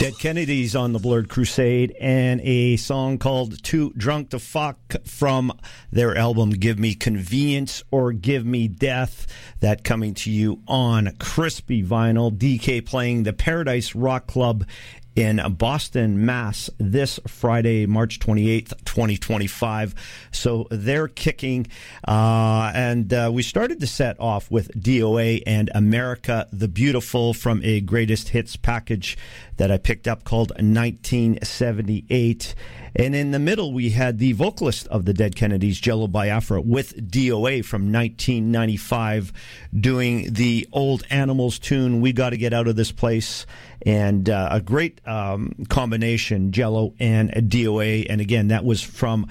Dead Kennedys on the Blurred Crusade, and a song called Too Drunk to Fuck from their album Give Me Convenience or Give Me Death. That coming to you on crispy vinyl. DK playing the Paradise Rock Club in Boston, Mass. this Friday, March 28th, 2025. So they're kicking. And we started the set off with DOA and America the Beautiful from a greatest hits package that I picked up called 1978. And in the middle, we had the vocalist of the Dead Kennedys, Jello Biafra, with DOA from 1995, doing the Old Animals tune, We Gotta Get Out of This Place. And a great combination, Jello and DOA. And again, that was from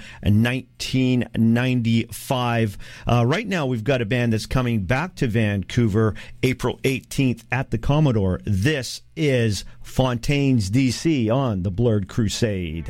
1995. Right now, we've got a band that's coming back to Vancouver April 18th at the Commodore. This is Fontaines DC on the Blurred Crusade.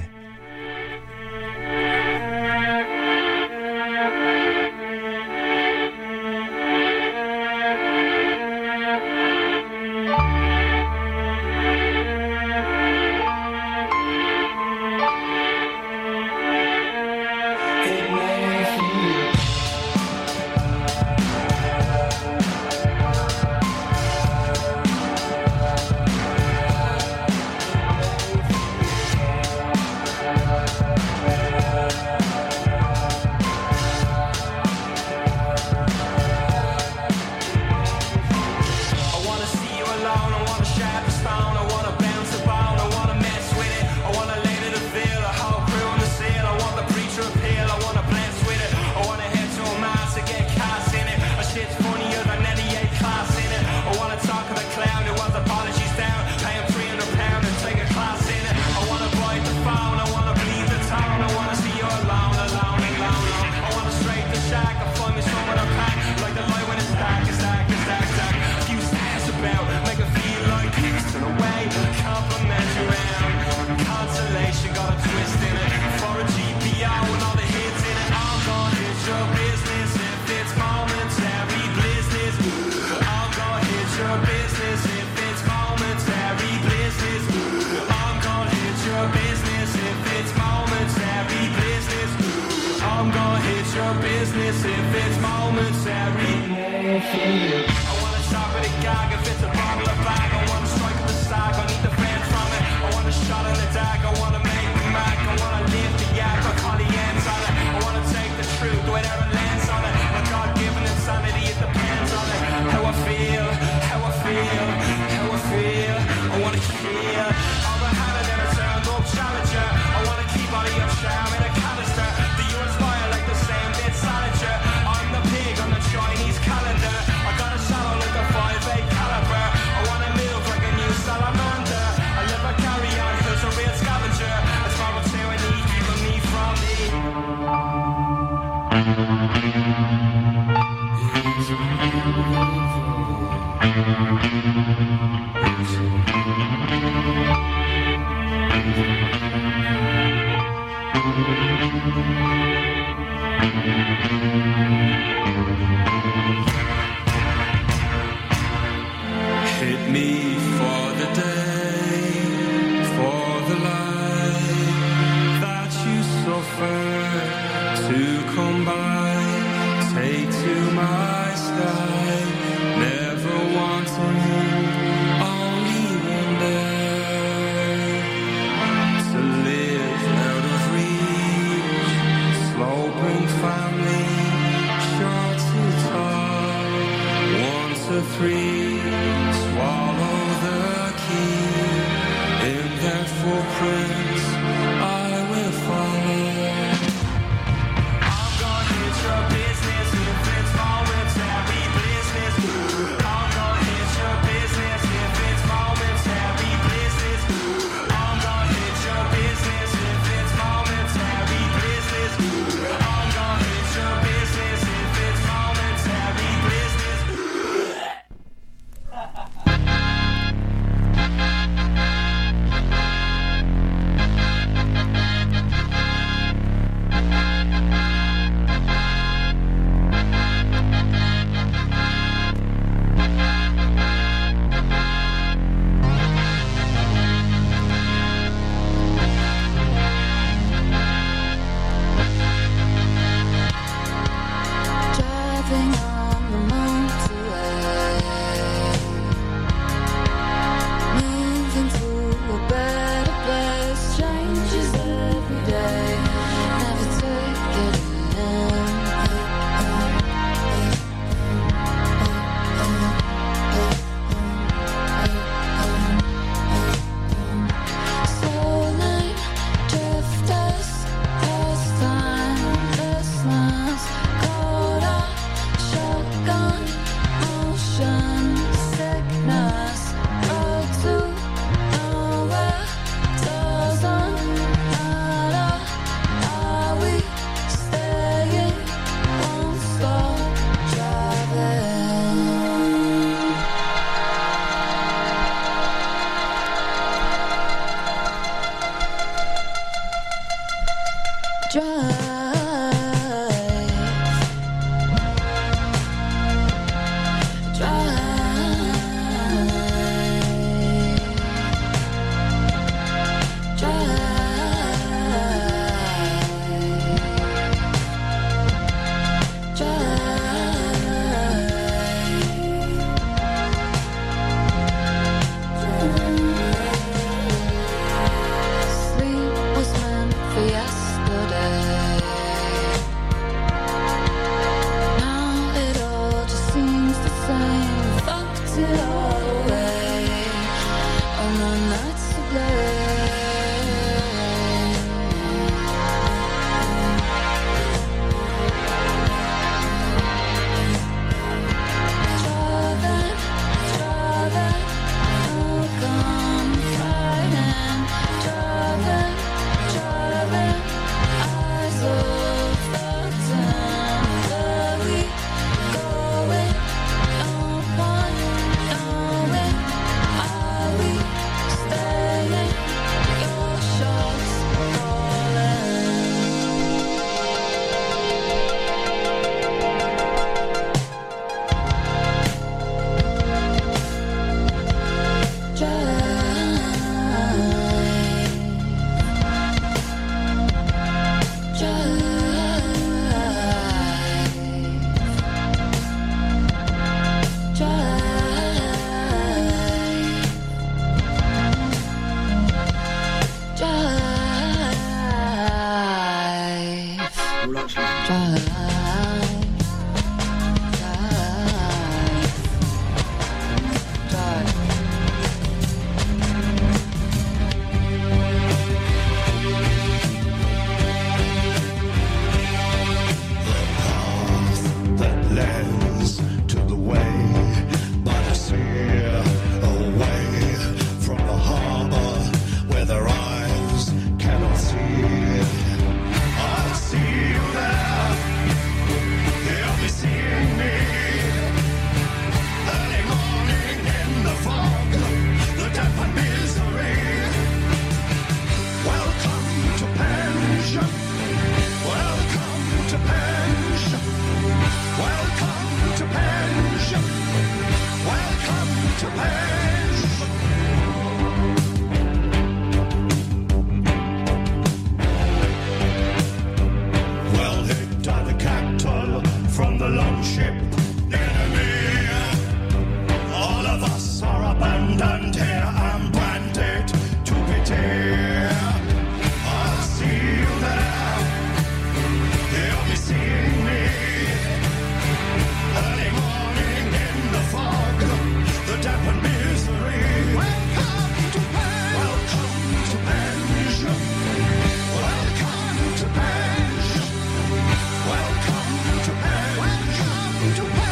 To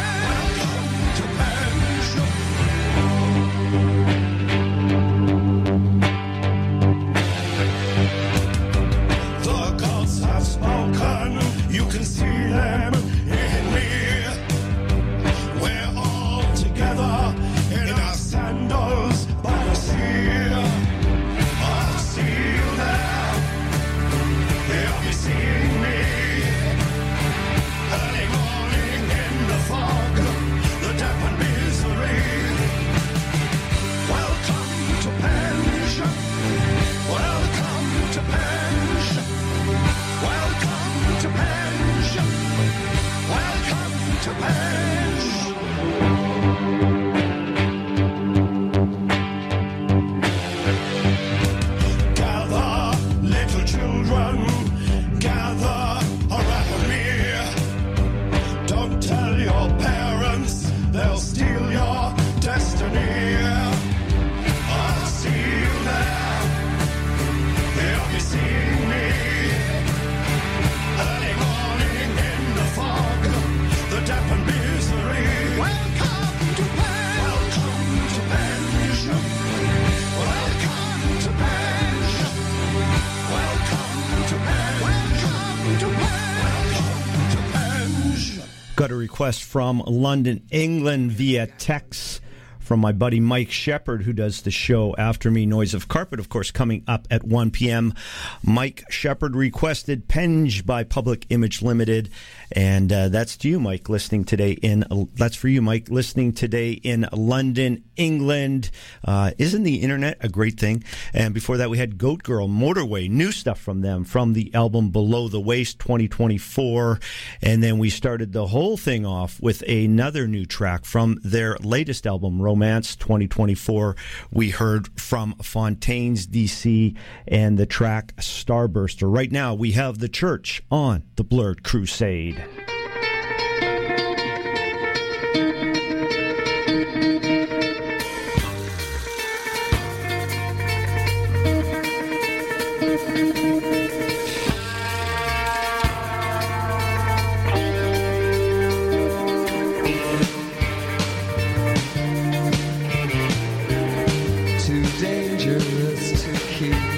to perish. Gather, little children, gather around me. Don't tell your parents, they'll steal your destiny. I'll see you there, they'll be seeing me. Early morning in the fog, the damp and misery. Welcome to Penge. Welcome to Penge. Welcome to Penge. Welcome to Penge. Welcome to Penge. Welcome to Penge. Got a request from London, England via text from my buddy Mike Shepard, who does the show After Me, Noise of Carpet, of course, coming up at 1 p.m. Mike Shepard requested Penge by Public Image Limited. And that's to you, Mike, listening today in... That's for you, Mike, listening today in London, England. Isn't the internet a great thing? And before that, we had Goat Girl, Motorway, new stuff from them, from the album Below the Waist 2024. And then we started the whole thing off with another new track from their latest album, Romance 2024. We heard from Fontaines DC and the track Starburster. Right now, we have The Church on The Blurred Crusade.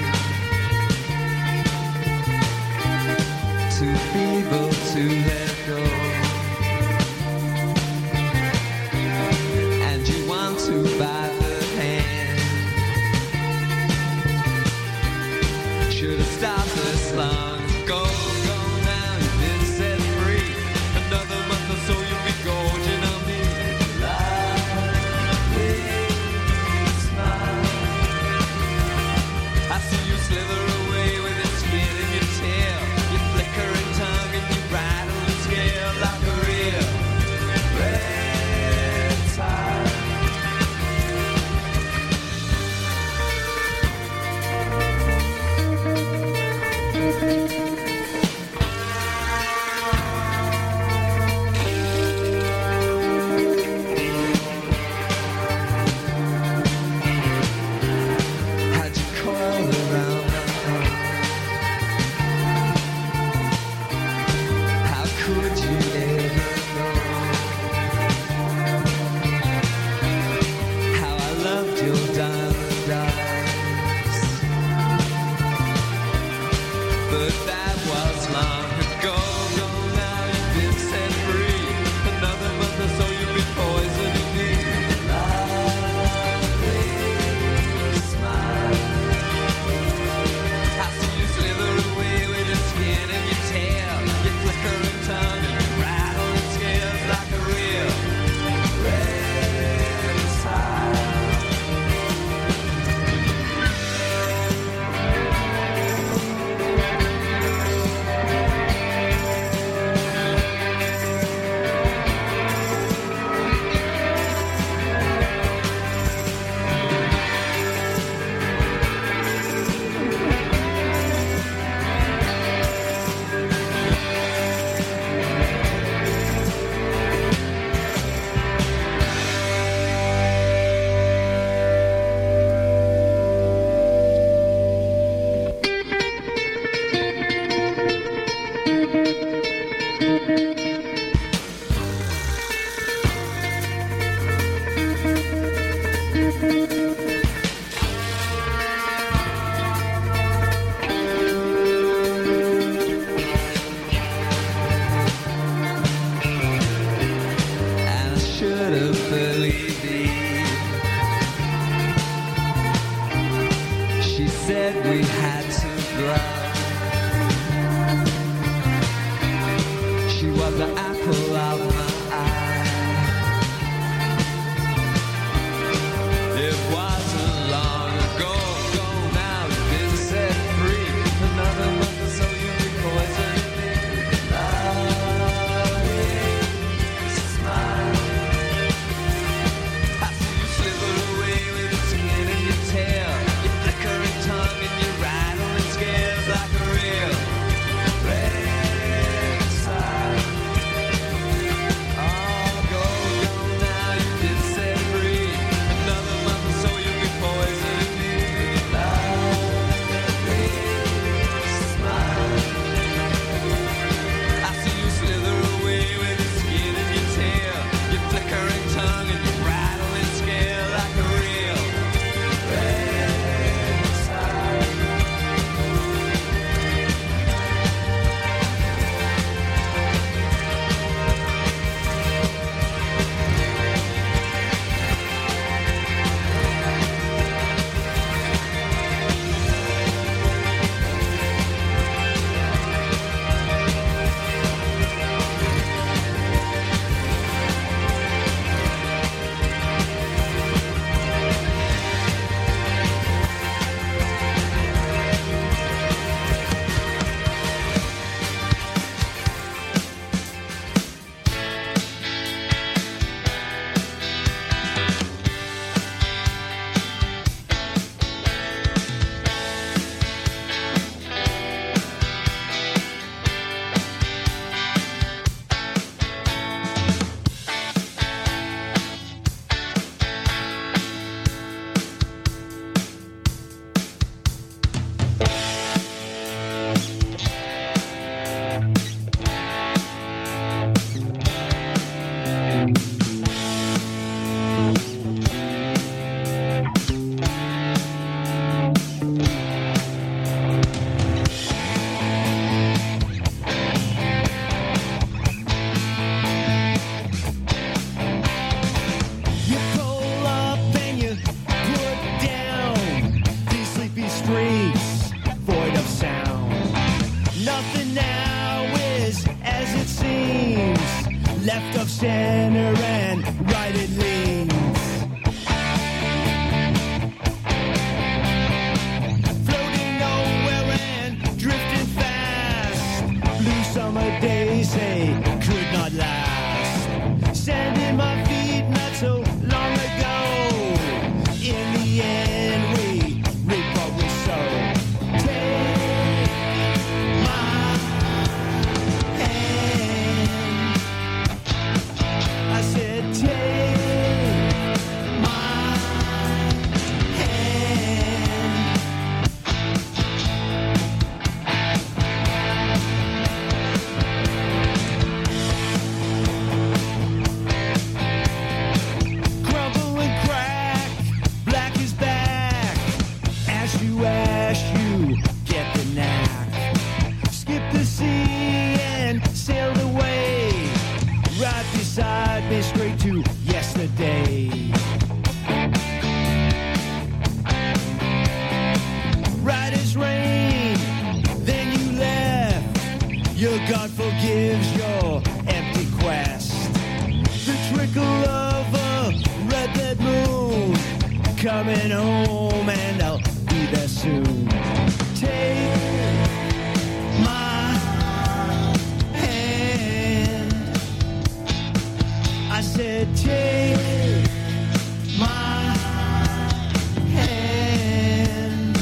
To let go. left of center and right it leans. Floating nowhere and drifting fast. Blue summer days, they could not last. Sand in my feet not so long ago. In the end, we reap what we sow. Take my hand. I said, take my hand. Crumble and crack, black is back. Ash you get the knack. Skip the sea and sailed away. Right beside me, straight to yesterday. Right as rain, then you left. Your God forgives your empty quest. The trickle of a red moon coming home, and I'll be there soon. Take my hand. I said, take my hand.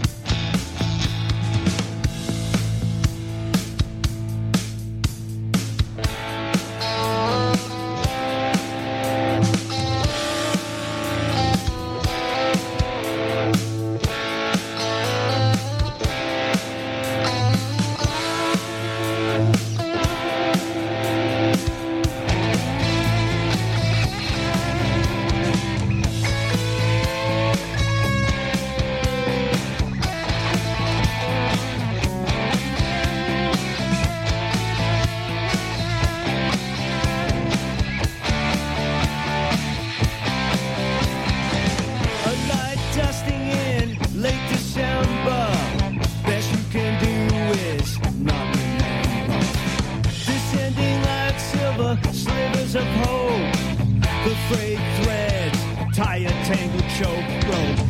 A light dusting in late December. Best you can do is not remember. Descending like silver slivers of hope. The frayed threads tie a tangled choke rope.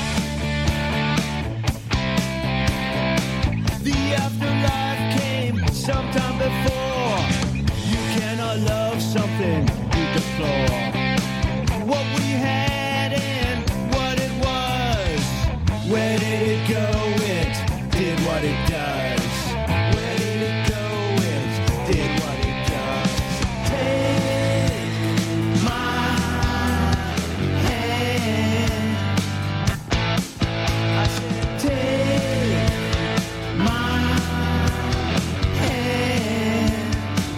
The afterlife came sometime before. You cannot love something you deplore. What we had and what it was. Where did it go? It did what it does. Where did it go? It did what it does. Take my hand. I said, take my hand.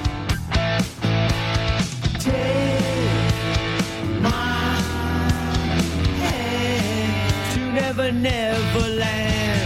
Take my hand to Neverland.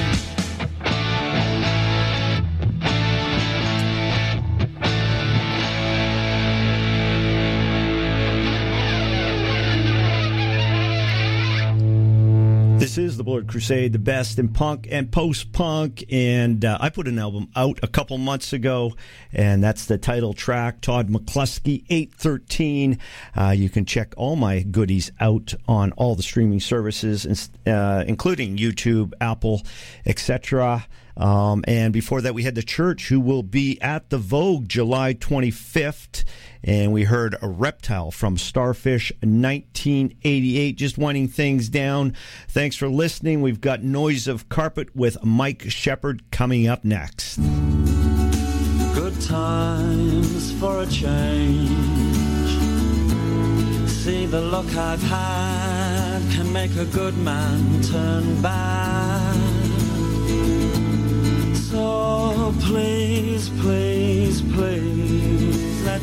This is the Blood Crusade, the best in punk and post-punk, and I put an album out a couple months ago, and that's the title track, Todd McCluskey, 813. You can check all my goodies out on all the streaming services, including YouTube, Apple, etc. And before that, we had The Church, who will be at the Vogue July 25th. And we heard A Reptile from Starfish 1988, just winding things down. Thanks for listening. We've got Noise of Carpet with Mike Shepard coming up next. Good times for a change. See, the luck I've had can make a good man turn bad. So please, please, please, let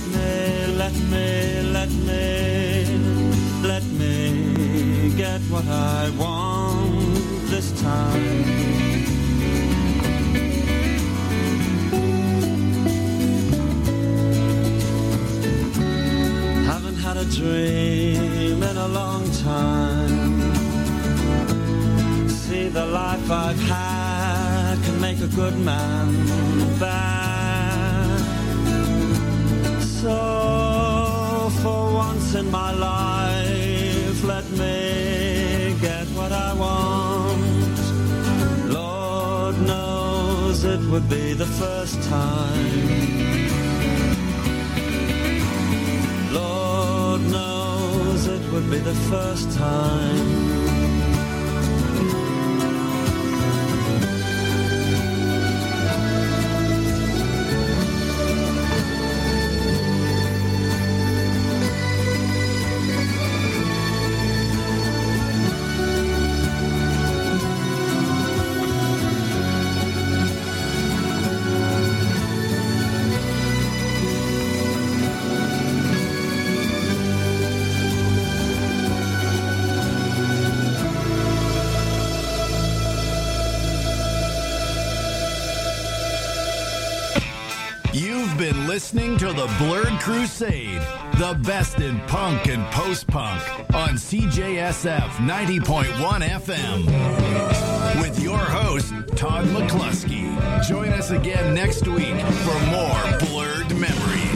me get what I want this time. Haven't had a dream in a long time. See, the life I've had can make a good man bad. So would be the first time. Lord knows it would be the first time. You've been listening to the Blurred Crusade, the best in punk and post-punk on CJSF 90.1 FM. With your host, Todd McCluskey. Join us again next week for more Blurred Memories.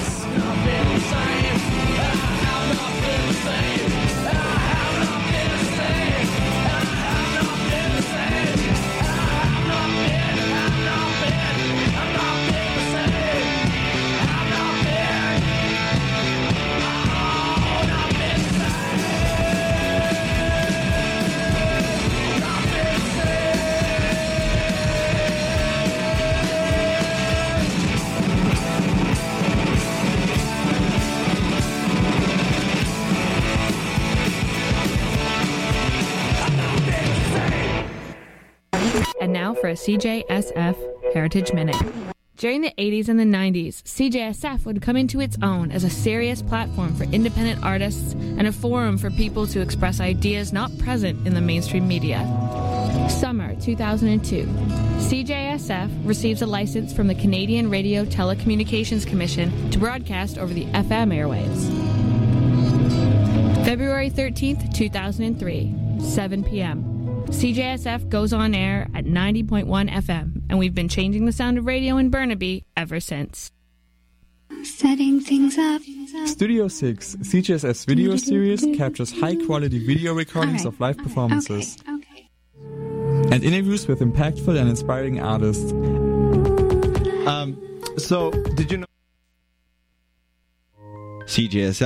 And now for a CJSF Heritage Minute. During the 80s and the 90s, CJSF would come into its own as a serious platform for independent artists and a forum for people to express ideas not present in the mainstream media. Summer 2002. CJSF receives a license from the Canadian Radio Telecommunications Commission to broadcast over the FM airwaves. February 13th, 2003, 7 p.m. CJSF goes on air at 90.1 FM, and we've been changing the sound of radio in Burnaby ever since. Setting things up. Studio 6, CJSF's video series, captures high-quality video recordings of live performances Okay. and interviews with impactful and inspiring artists. So, did you know CJSF